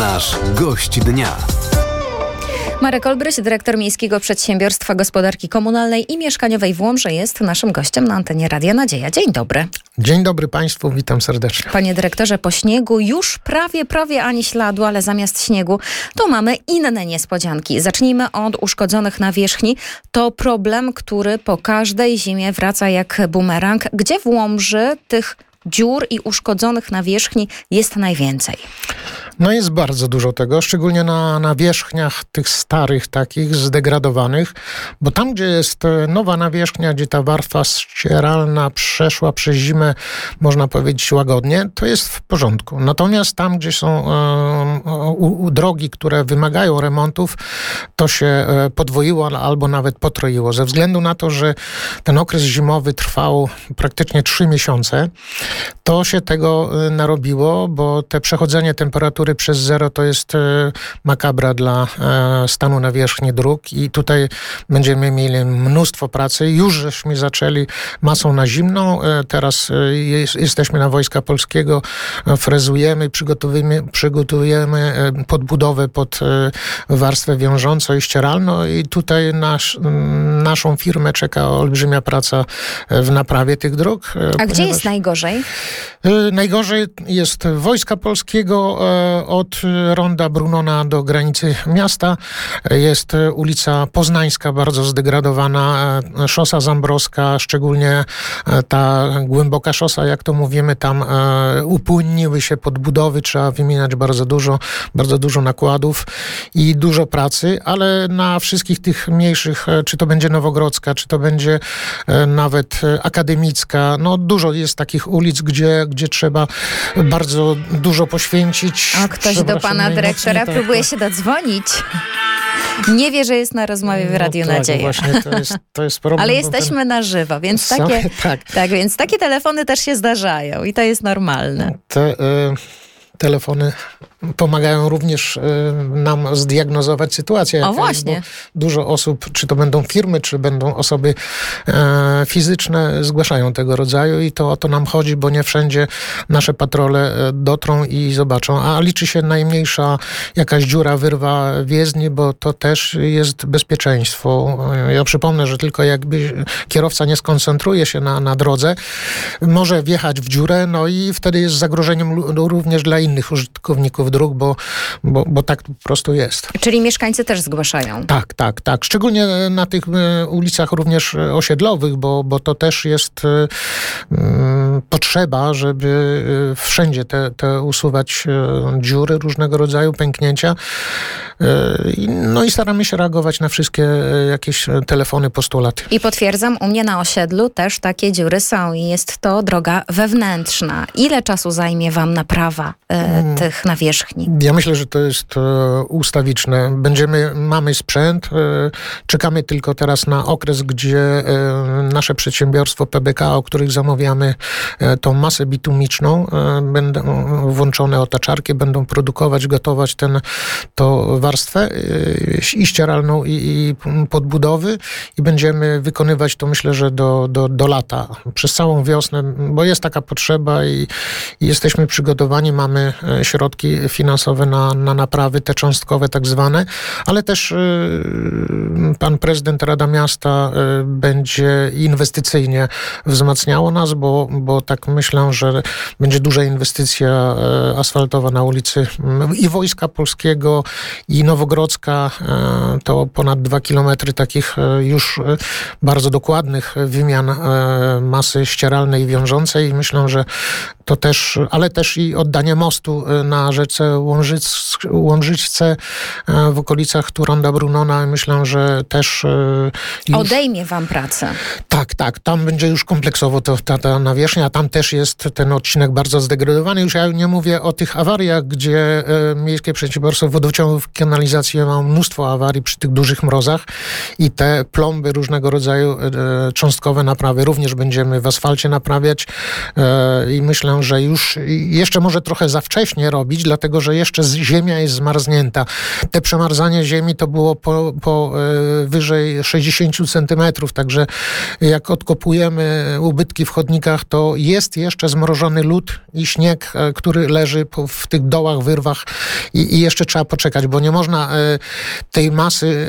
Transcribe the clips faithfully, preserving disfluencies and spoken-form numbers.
Nasz gość dnia. Marek Olbryś, dyrektor Miejskiego Przedsiębiorstwa Gospodarki Komunalnej i Mieszkaniowej w Łomży, jest naszym gościem na antenie Radia Nadzieja. Dzień dobry. Dzień dobry Państwu, witam serdecznie. Panie dyrektorze, po śniegu już prawie, prawie ani śladu, ale zamiast śniegu to mamy inne niespodzianki. Zacznijmy od uszkodzonych nawierzchni. To problem, który po każdej zimie wraca jak bumerang. Gdzie w Łomży tych dziur i uszkodzonych nawierzchni jest najwięcej? No jest bardzo dużo tego, szczególnie na nawierzchniach tych starych, takich zdegradowanych, bo tam, gdzie jest nowa nawierzchnia, gdzie ta warstwa ścieralna przeszła przez zimę, można powiedzieć łagodnie, to jest w porządku. Natomiast tam, gdzie są e, u, u drogi, które wymagają remontów, to się e, podwoiło albo nawet potroiło. Ze względu na to, że ten okres zimowy trwał praktycznie trzy miesiące, to się tego e, narobiło, bo te przechodzenie temperatury przez zero to jest e, makabra dla e, stanu nawierzchni dróg i tutaj będziemy mieli mnóstwo pracy. Już żeśmy zaczęli masą na zimną, e, teraz e, jest, jesteśmy na Wojska Polskiego, e, frezujemy, przygotowujemy, przygotujemy e, podbudowę pod e, warstwę wiążącą i ścieralną i tutaj nasz, m, naszą firmę czeka olbrzymia praca w naprawie tych dróg. E, A ponieważ, gdzie jest najgorzej? E, najgorzej jest Wojska Polskiego, e, od ronda Brunona do granicy miasta. Jest ulica Poznańska, bardzo zdegradowana, szosa Zambrowska, szczególnie ta głęboka szosa, jak to mówimy, tam upłynniły się podbudowy, trzeba wymieniać bardzo dużo, bardzo dużo nakładów i dużo pracy, ale na wszystkich tych mniejszych, czy to będzie Nowogrodzka, czy to będzie nawet Akademicka, no dużo jest takich ulic, gdzie, gdzie trzeba bardzo dużo poświęcić. A ktoś do pana dyrektora tak, próbuje tak. się dodzwonić. Nie wie, że jest na rozmowie w Radiu no, Nadzieja. Tak, właśnie to jest, to jest problem. Ale jesteśmy ten... na żywo, więc takie, tak. tak, więc takie telefony też się zdarzają i to jest normalne. Te, y, telefony pomagają również y, nam zdiagnozować sytuację. O właśnie. Jest, dużo osób, czy to będą firmy, czy będą osoby e, fizyczne, zgłaszają tego rodzaju i to o to nam chodzi, bo nie wszędzie nasze patrole dotrą i zobaczą. A liczy się najmniejsza jakaś dziura, wyrwa w jezdni, bo to też jest bezpieczeństwo. Ja przypomnę, że tylko jakby kierowca nie skoncentruje się na, na drodze, może wjechać w dziurę, no i wtedy jest zagrożeniem również dla innych użytkowników dróg, bo, bo, bo tak po prostu jest. Czyli mieszkańcy też zgłaszają? Tak, tak, tak. Szczególnie na tych ulicach również osiedlowych, bo, bo to też jest um, potrzeba, żeby wszędzie te, te usuwać dziury różnego rodzaju, pęknięcia. No i staramy się reagować na wszystkie jakieś telefony, postulaty. I potwierdzam, u mnie na osiedlu też takie dziury są i jest to droga wewnętrzna. Ile czasu zajmie wam naprawa e, tych nawierzchni? Ja myślę, że to jest e, ustawiczne. Będziemy, mamy sprzęt, e, czekamy tylko teraz na okres, gdzie e, nasze przedsiębiorstwo P B K, o których zamawiamy e, tą masę bitumiczną, e, będą włączone otaczarki, będą produkować, gotować ten, to warstwę i ścieralną, i, i podbudowy i będziemy wykonywać to, myślę, że do, do, do lata. Przez całą wiosnę, bo jest taka potrzeba i, i jesteśmy przygotowani, mamy środki finansowe na, na naprawy, te cząstkowe tak zwane, ale też y, pan prezydent, Rada Miasta y, będzie inwestycyjnie wzmacniało nas, bo, bo tak myślę, że będzie duża inwestycja y, asfaltowa na ulicy y, i Wojska Polskiego, i Nowogrodzka, to ponad dwa kilometry takich już bardzo dokładnych wymian masy ścieralnej i wiążącej i myślę, że to też, ale też i oddanie mostu na rzece Łomżyc, Łomżyćce w okolicach tu ronda Brunona. Myślę, że też już... Odejmie wam pracę. Tak, tak. Tam będzie już kompleksowo to, ta, ta nawierzchnia. Tam też jest ten odcinek bardzo zdegradowany. Już ja nie mówię o tych awariach, gdzie e, Miejskie Przedsiębiorstwo Wodociągów i Kanalizacji ma mnóstwo awarii przy tych dużych mrozach i te plomby różnego rodzaju e, cząstkowe naprawy również będziemy w asfalcie naprawiać e, i myślę, że już jeszcze może trochę za wcześnie robić, dlatego że jeszcze ziemia jest zmarznięta. Te przemarzanie ziemi to było po, po e, wyżej sześćdziesiąt centymetrów, także jak odkopujemy ubytki w chodnikach, to bo jest jeszcze zmrożony lód i śnieg, który leży w tych dołach, wyrwach i, i jeszcze trzeba poczekać, bo nie można tej masy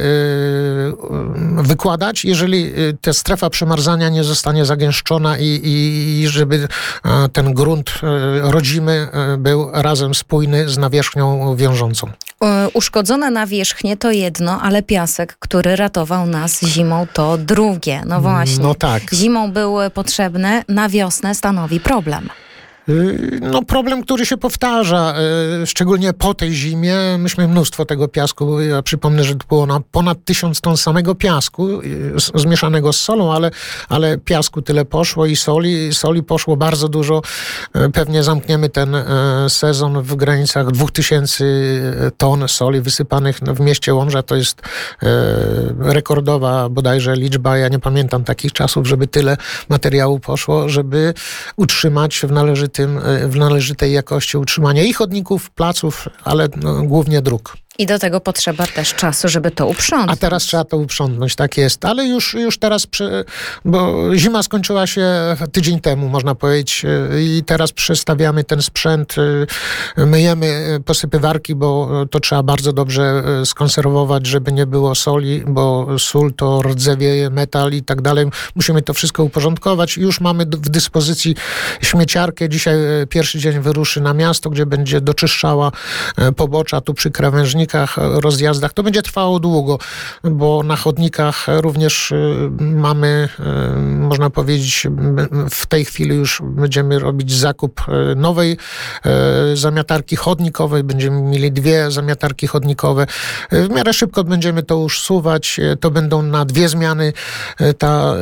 wykładać, jeżeli ta strefa przemarzania nie zostanie zagęszczona i, i, i żeby ten grunt rodzimy był razem spójny z nawierzchnią wiążącą. Uszkodzone nawierzchnie to jedno, ale piasek, który ratował nas zimą, to drugie. No właśnie. No tak. Zimą były potrzebne, na wiosnę stanowi problem. No problem, który się powtarza, szczególnie po tej zimie. Myśmy mnóstwo tego piasku, ja przypomnę, że to było na ponad tysiąc ton samego piasku, zmieszanego z solą, ale, ale piasku tyle poszło i soli, soli poszło bardzo dużo. Pewnie zamkniemy ten sezon w granicach dwóch tysięcy ton soli wysypanych w mieście Łomża. To jest rekordowa bodajże liczba. Ja nie pamiętam takich czasów, żeby tyle materiału poszło, żeby utrzymać w należytym w należytej jakości utrzymania i chodników, placów, ale no, głównie dróg. I do tego potrzeba też czasu, żeby to uprzątnąć. A teraz trzeba to uprzątnąć, tak jest. Ale już, już teraz, przy, bo zima skończyła się tydzień temu, można powiedzieć, i teraz przestawiamy ten sprzęt, myjemy posypywarki, bo to trzeba bardzo dobrze skonserwować, żeby nie było soli, bo sól to rdzewieje, metal i tak dalej. Musimy to wszystko uporządkować. Już mamy w dyspozycji śmieciarkę. Dzisiaj pierwszy dzień wyruszy na miasto, gdzie będzie doczyszczała pobocza tu przy krawężniku, rozjazdach. To będzie trwało długo, bo na chodnikach również mamy, można powiedzieć, w tej chwili już będziemy robić zakup nowej zamiatarki chodnikowej. Będziemy mieli dwie zamiatarki chodnikowe. W miarę szybko będziemy to usuwać. To będą na dwie zmiany ta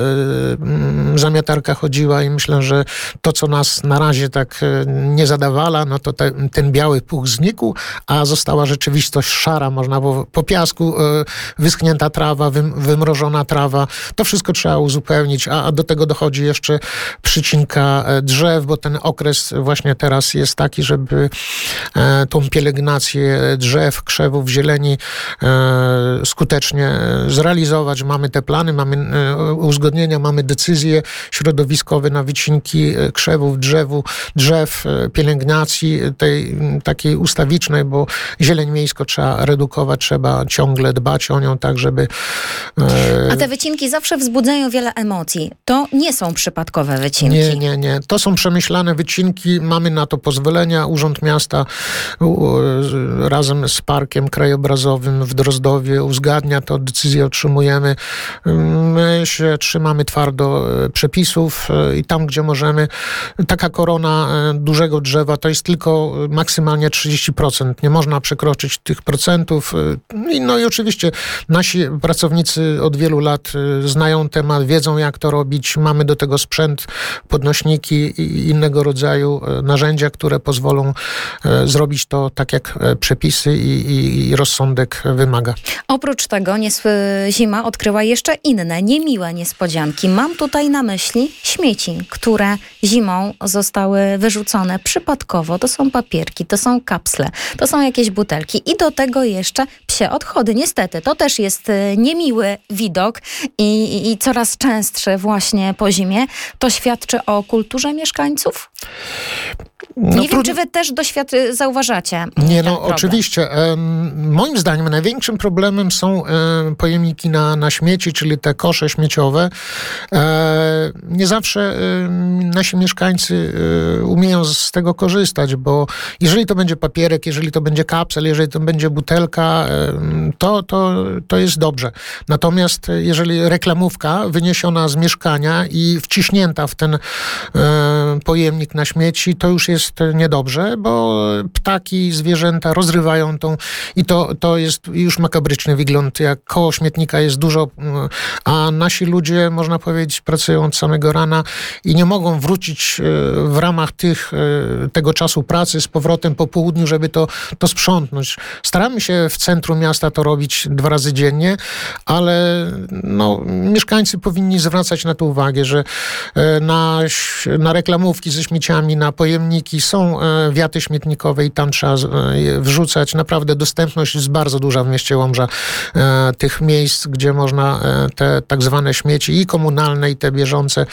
zamiatarka chodziła i myślę, że to, co nas na razie tak nie zadawala, no to te, ten biały puch znikł, a została rzeczywistość szara, można po, po piasku y, wyschnięta trawa, wym, wymrożona trawa. To wszystko trzeba uzupełnić, a, a do tego dochodzi jeszcze przycinka drzew, bo ten okres właśnie teraz jest taki, żeby e, tą pielęgnację drzew, krzewów, zieleni e, skutecznie zrealizować. Mamy te plany, mamy e, uzgodnienia, mamy decyzje środowiskowe na wycinki krzewów, drzewu, drzew, pielęgnacji tej takiej ustawicznej, bo zieleń miejsko trzeba redukować, trzeba ciągle dbać o nią, tak żeby... E... A te wycinki zawsze wzbudzają wiele emocji. To nie są przypadkowe wycinki. Nie, nie, nie. To są przemyślane wycinki. Mamy na to pozwolenia. Urząd Miasta razem z Parkiem Krajobrazowym w Drozdowie uzgadnia to, decyzję otrzymujemy. My się trzymamy twardo przepisów i tam, gdzie możemy, taka korona dużego drzewa to jest tylko maksymalnie trzydzieści procent. Nie można przekroczyć tych procentów. No i oczywiście nasi pracownicy od wielu lat znają temat, wiedzą jak to robić. Mamy do tego sprzęt, podnośniki i innego rodzaju narzędzia, które pozwolą zrobić to tak jak przepisy i, i, i rozsądek wymaga. Oprócz tego nies- zima odkryła jeszcze inne, niemiłe niespodzianki. Mam tutaj na myśli śmieci, które zimą zostały wyrzucone przypadkowo. To są papierki, to są kapsle, to są jakieś butelki i do tego jeszcze psie odchody. Niestety, to też jest niemiły widok i, i, i coraz częstszy właśnie po zimie. To świadczy o kulturze mieszkańców? No, nie wiem, czy wy też doświad... zauważacie. Nie, no problem. Oczywiście. E, moim zdaniem największym problemem są e, pojemniki na, na śmieci, czyli te kosze śmieciowe. E, nie zawsze e, nasi mieszkańcy e, umieją z tego korzystać, bo jeżeli to będzie papierek, jeżeli to będzie kapsel, jeżeli to będzie butelka, e, to, to, to jest dobrze. Natomiast jeżeli reklamówka wyniesiona z mieszkania i wciśnięta w ten e, pojemnik na śmieci, to już jest niedobrze, bo ptaki, zwierzęta rozrywają tą i to, to jest już makabryczny wygląd, jak koło śmietnika jest dużo, a nasi ludzie, można powiedzieć, pracują od samego rana i nie mogą wrócić w ramach tych, tego czasu pracy z powrotem po południu, żeby to, to sprzątnąć. Staramy się w centrum miasta to robić dwa razy dziennie, ale no, mieszkańcy powinni zwracać na to uwagę, że na, na reklamówki ze śmieciami, na pojemniki parki, są wiaty śmietnikowe i tam trzeba je wrzucać. Naprawdę dostępność jest bardzo duża w mieście Łomża tych miejsc, gdzie można te tak zwane śmieci i komunalne, i te bieżące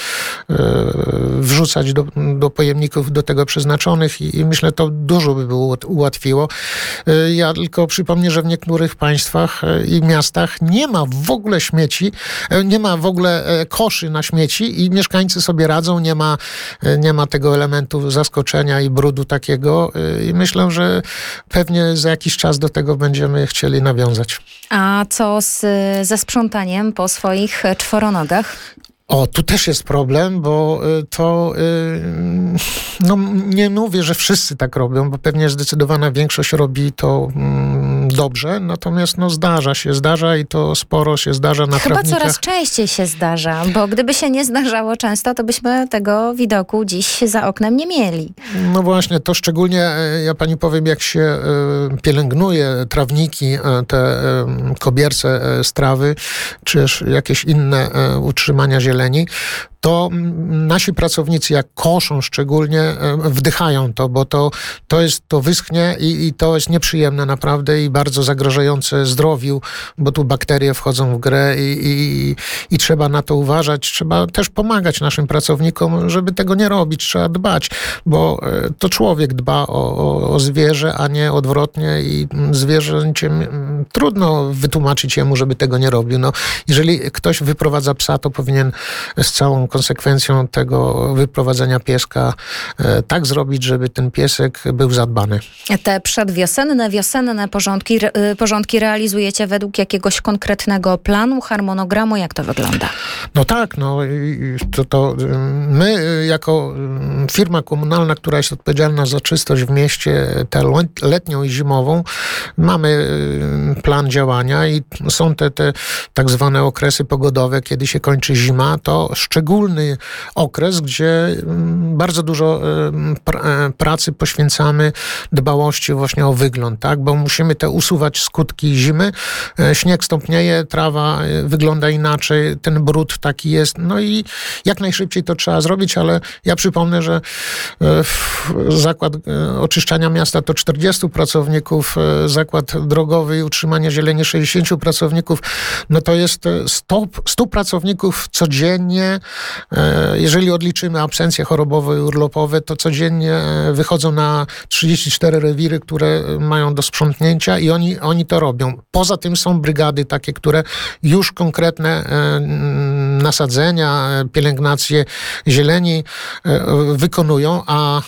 wrzucać do, do pojemników do tego przeznaczonych i, i myślę, to dużo by było ułatwiło. Ja tylko przypomnę, że w niektórych państwach i miastach nie ma w ogóle śmieci, nie ma w ogóle koszy na śmieci i mieszkańcy sobie radzą, nie ma, nie ma tego elementu zaskoczenia i brudu takiego i myślę, że pewnie za jakiś czas do tego będziemy chcieli nawiązać. A co z, ze sprzątaniem po swoich czworonogach? O, tu też jest problem, bo to, no nie mówię, że wszyscy tak robią, bo pewnie zdecydowana większość robi to dobrze, natomiast no zdarza się, zdarza i to sporo się zdarza na Chyba trawnikach. coraz częściej się zdarza, bo gdyby się nie zdarzało często, to byśmy tego widoku dziś za oknem nie mieli. No właśnie, to szczególnie, ja pani powiem, jak się pielęgnuje trawniki, te kobierce strawy, czy jakieś inne utrzymania zieleni, to nasi pracownicy, jak koszą szczególnie, wdychają to, bo to, to jest, to wyschnie i, i to jest nieprzyjemne naprawdę i bardzo zagrażające zdrowiu, bo tu bakterie wchodzą w grę i, i, i trzeba na to uważać. Trzeba też pomagać naszym pracownikom, żeby tego nie robić. Trzeba dbać, bo to człowiek dba o, o, o zwierzę, a nie odwrotnie i zwierzęciem trudno wytłumaczyć jemu, żeby tego nie robił. No, jeżeli ktoś wyprowadza psa, to powinien z całą konsekwencją tego wyprowadzenia pieska e, tak zrobić, żeby ten piesek był zadbany. Te przedwiosenne, wiosenne porządki, re, porządki realizujecie według jakiegoś konkretnego planu, harmonogramu? Jak to wygląda? No tak, no to, to my jako firma komunalna, która jest odpowiedzialna za czystość w mieście, tę letnią i zimową, mamy plan działania i są te, te tak zwane okresy pogodowe, kiedy się kończy zima, to szczególnie okres, gdzie bardzo dużo pracy poświęcamy dbałości właśnie o wygląd, tak? Bo musimy te usuwać skutki zimy. Śnieg stąpnieje, trawa wygląda inaczej, ten brud taki jest, no i jak najszybciej to trzeba zrobić, ale ja przypomnę, że zakład oczyszczania miasta to czterdziestu pracowników, zakład drogowy i utrzymania zieleni sześćdziesięciu pracowników, no to jest stu pracowników codziennie. Jeżeli odliczymy absencje chorobowe i urlopowe, to codziennie wychodzą na trzydzieści cztery rewiry, które mają do sprzątnięcia i oni, oni to robią. Poza tym są brygady takie, które już konkretne nasadzenia, pielęgnacje zieleni wykonują, a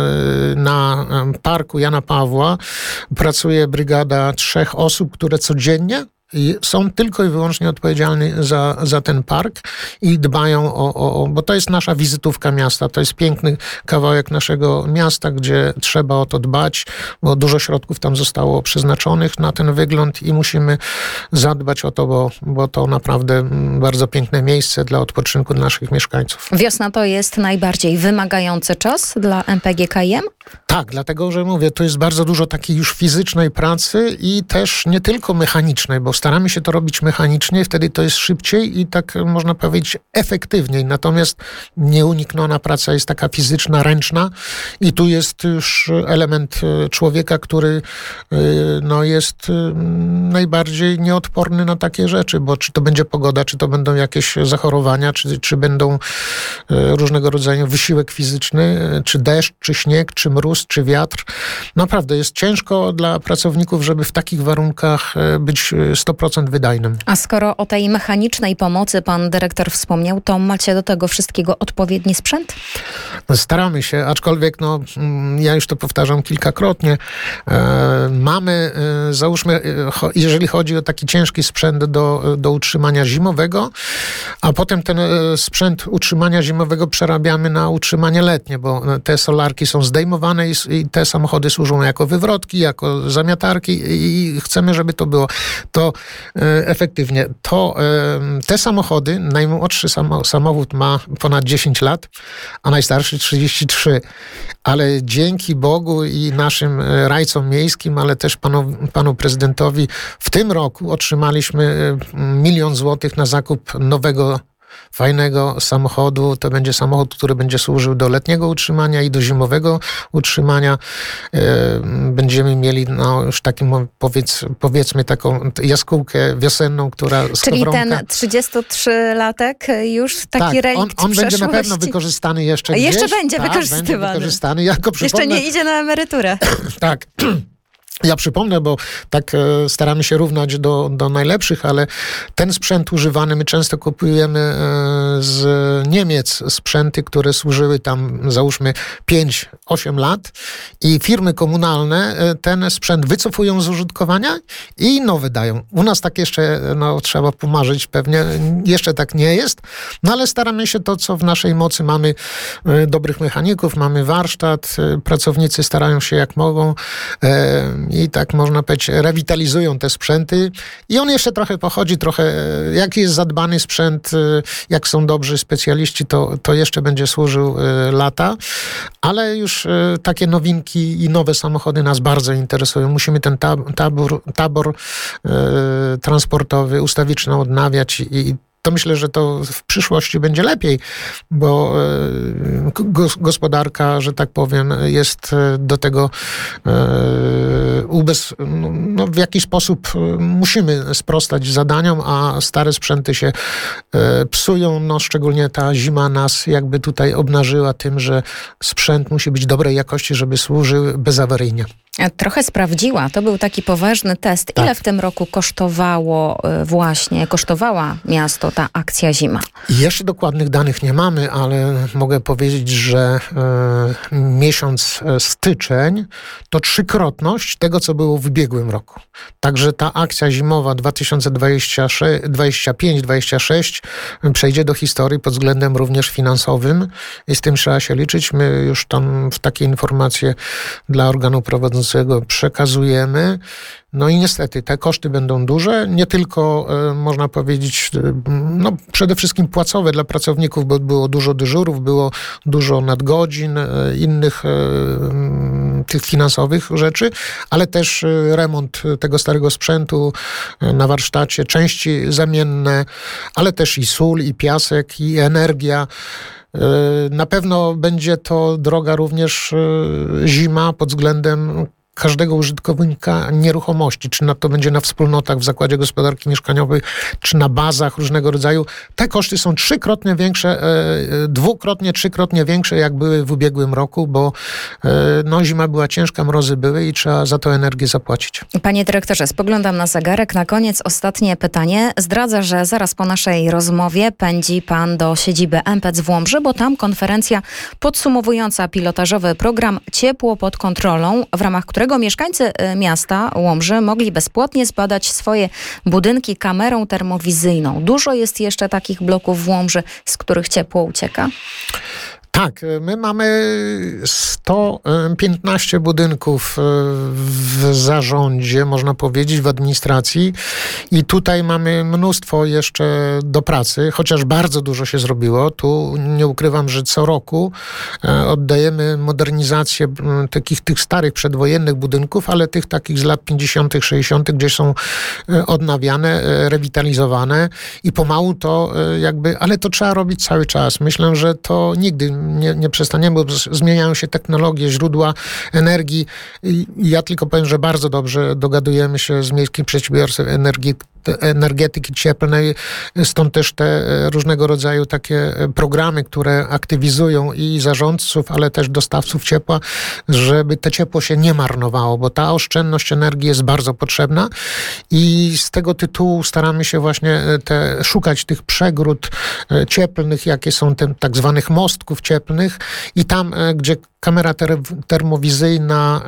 na parku Jana Pawła pracuje brygada trzech osób, które codziennie i są tylko i wyłącznie odpowiedzialni za, za ten park i dbają o, o, o, bo to jest nasza wizytówka miasta, to jest piękny kawałek naszego miasta, gdzie trzeba o to dbać, bo dużo środków tam zostało przeznaczonych na ten wygląd i musimy zadbać o to, bo, bo to naprawdę bardzo piękne miejsce dla odpoczynku dla naszych mieszkańców. Wiosna to jest najbardziej wymagający czas dla M P G K I M? Tak, dlatego, że mówię, to jest bardzo dużo takiej już fizycznej pracy i też nie tylko mechanicznej, bo staramy się to robić mechanicznie, wtedy to jest szybciej i tak można powiedzieć efektywniej. Natomiast nieunikniona praca jest taka fizyczna, ręczna i tu jest już element człowieka, który no, jest najbardziej nieodporny na takie rzeczy, bo czy to będzie pogoda, czy to będą jakieś zachorowania, czy, czy będą różnego rodzaju wysiłek fizyczny, czy deszcz, czy śnieg, czy mróz, czy wiatr. Naprawdę jest ciężko dla pracowników, żeby w takich warunkach być sto procent wydajnym. A skoro o tej mechanicznej pomocy pan dyrektor wspomniał, to macie do tego wszystkiego odpowiedni sprzęt? Staramy się, aczkolwiek no, ja już to powtarzam kilkakrotnie. E, mamy, e, załóżmy, e, cho, jeżeli chodzi o taki ciężki sprzęt do, do utrzymania zimowego, a potem ten e, sprzęt utrzymania zimowego przerabiamy na utrzymanie letnie, bo te solarki są zdejmowane i, i te samochody służą jako wywrotki, jako zamiatarki i, i chcemy, żeby to było. To e, efektywnie. To e, te samochody, najmłodszy samo, samochód ma ponad dziesięć lat, a najstarszy trzydzieści trzy. Ale dzięki Bogu i naszym rajcom miejskim, ale też panu, panu prezydentowi w tym roku otrzymaliśmy milion złotych na zakup nowego fajnego samochodu. To będzie samochód, który będzie służył do letniego utrzymania i do zimowego utrzymania. Będziemy mieli no, już takim, powiedz, powiedzmy, taką jaskółkę wiosenną, która z Czyli kowronka... ten trzydziestotrzylatek już taki tak, relikt on, on będzie na pewno przeszłości. wykorzystany jeszcze gdzieś. Jeszcze będzie tak, wykorzystywany. Będzie wykorzystany. Ja go Jeszcze nie idzie na emeryturę. Tak. Ja przypomnę, bo tak e, staramy się równać do, do najlepszych, ale ten sprzęt używany my często kupujemy e, z Niemiec, sprzęty, które służyły tam załóżmy pięć osiem lat i firmy komunalne e, ten sprzęt wycofują z użytkowania i nowy dają. U nas tak jeszcze, no trzeba pomarzyć pewnie, jeszcze tak nie jest, no ale staramy się to, co w naszej mocy. Mamy e, dobrych mechaników, mamy warsztat, e, pracownicy starają się jak mogą, e, i tak można powiedzieć, rewitalizują te sprzęty i on jeszcze trochę pochodzi, trochę, jak jest zadbany sprzęt, jak są dobrzy specjaliści, to, to jeszcze będzie służył lata, ale już takie nowinki i nowe samochody nas bardzo interesują. Musimy ten tab- tabor, tabor e, transportowy ustawiczny odnawiać i to myślę, że to w przyszłości będzie lepiej, bo gospodarka, że tak powiem, jest do tego ubez... no, w jakiś sposób musimy sprostać zadaniom, a stare sprzęty się psują. No, szczególnie ta zima nas jakby tutaj obnażyła tym, że sprzęt musi być dobrej jakości, żeby służył bezawaryjnie. Trochę sprawdziła. To był taki poważny test. Ile tak. w tym roku kosztowało właśnie, kosztowała miasto ta akcja zima? Jeszcze dokładnych danych nie mamy, ale mogę powiedzieć, że e, miesiąc styczeń to trzykrotność tego, co było w ubiegłym roku. Także ta akcja zimowa dwa tysiące dwudziesty piąty dwudziesty szósty przejdzie do historii pod względem również finansowym i z tym trzeba się liczyć. My już tam w takie informacje dla organu prowadzącego przekazujemy. No i niestety te koszty będą duże, nie tylko e, można powiedzieć, no przede wszystkim płacowe dla pracowników, bo było dużo dyżurów, było dużo nadgodzin, e, innych e, tych finansowych rzeczy, ale też e, remont tego starego sprzętu e, na warsztacie, części zamienne, ale też i sól, i piasek, i energia. Na pewno będzie to droga również zima pod względem każdego użytkownika nieruchomości, czy na to będzie na wspólnotach w Zakładzie Gospodarki Mieszkaniowej, czy na bazach różnego rodzaju. Te koszty są trzykrotnie większe, dwukrotnie, trzykrotnie większe, jak były w ubiegłym roku, bo no, zima była ciężka, mrozy były i trzeba za to energię zapłacić. Panie dyrektorze, spoglądam na zegarek. Na koniec ostatnie pytanie. Zdradza, że zaraz po naszej rozmowie pędzi pan do siedziby M P C w Łomży, bo tam konferencja podsumowująca pilotażowy program Ciepło pod kontrolą, w ramach którego którego mieszkańcy miasta Łomży mogli bezpłatnie zbadać swoje budynki kamerą termowizyjną. Dużo jest jeszcze takich bloków w Łomży, z których ciepło ucieka? Tak, my mamy sto piętnaście budynków w zarządzie, można powiedzieć, w administracji i tutaj mamy mnóstwo jeszcze do pracy, chociaż bardzo dużo się zrobiło. Tu nie ukrywam, że co roku oddajemy modernizację takich tych starych przedwojennych budynków, ale tych takich z lat pięćdziesiątych, sześćdziesiątych, gdzie są odnawiane, rewitalizowane i pomału to jakby, ale to trzeba robić cały czas. Myślę, że to nigdy Nie, nie przestaniemy, bo zmieniają się technologie, źródła energii. I ja tylko powiem, że bardzo dobrze dogadujemy się z Miejskim Przedsiębiorstwem Energii, Energetyki Cieplnej. Stąd też te różnego rodzaju takie programy, które aktywizują i zarządców, ale też dostawców ciepła, żeby to ciepło się nie marnowało, bo ta oszczędność energii jest bardzo potrzebna i z tego tytułu staramy się właśnie te, szukać tych przegród cieplnych, jakie są te tak zwanych mostków cieplnych i tam, gdzie kamera ter- termowizyjna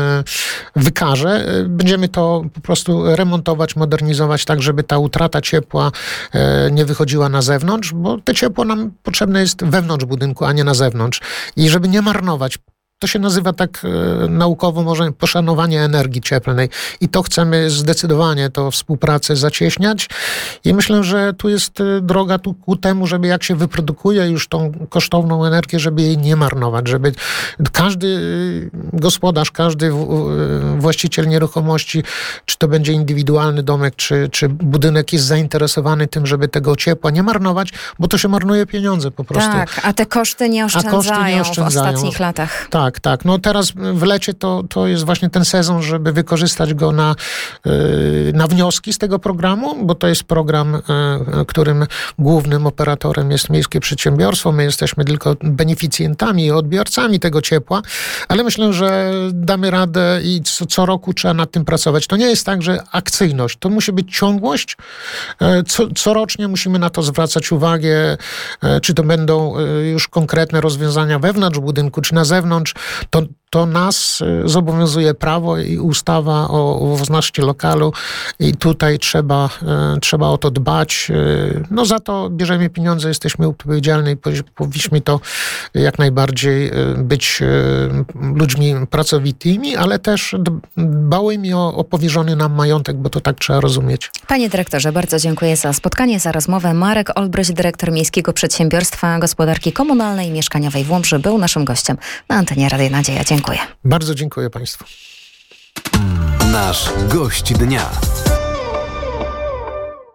e, wykaże, będziemy to po prostu remontować, modernizować tak, żeby ta utrata ciepła e, nie wychodziła na zewnątrz, bo to ciepło nam potrzebne jest wewnątrz budynku, a nie na zewnątrz. I żeby nie marnować to się nazywa tak e, naukowo może poszanowanie energii cieplnej i to chcemy zdecydowanie tą współpracę zacieśniać i myślę, że tu jest droga tu ku temu, żeby jak się wyprodukuje już tą kosztowną energię, żeby jej nie marnować, żeby każdy gospodarz, każdy właściciel nieruchomości, czy to będzie indywidualny domek, czy, czy budynek jest zainteresowany tym, żeby tego ciepła nie marnować, bo to się marnuje pieniądze po prostu. Tak, a te koszty nie oszczędzają, koszty nie oszczędzają. w ostatnich latach. Tak, tak. No teraz w lecie to, to jest właśnie ten sezon, żeby wykorzystać go na, na wnioski z tego programu, bo to jest program, którym głównym operatorem jest Miejskie Przedsiębiorstwo. My jesteśmy tylko beneficjentami i odbiorcami tego ciepła, ale myślę, że damy radę i co, co roku trzeba nad tym pracować. To nie jest tak, że akcyjność. To musi być ciągłość. Co, corocznie musimy na to zwracać uwagę, czy to będą już konkretne rozwiązania wewnątrz budynku, czy na zewnątrz. To To nas zobowiązuje prawo i ustawa o własności lokalu i tutaj trzeba, trzeba o to dbać. No za to bierzemy pieniądze, jesteśmy odpowiedzialni i powinniśmy to jak najbardziej być ludźmi pracowitymi, ale też dbałymi o, o powierzony nam majątek, bo to tak trzeba rozumieć. Panie dyrektorze, bardzo dziękuję za spotkanie, za rozmowę. Marek Olbryś, dyrektor Miejskiego Przedsiębiorstwa Gospodarki Komunalnej i Mieszkaniowej w Łomży, był naszym gościem na antenie Radia Nadzieja. Dziękuję. Bardzo dziękuję Państwu. Nasz gość dnia.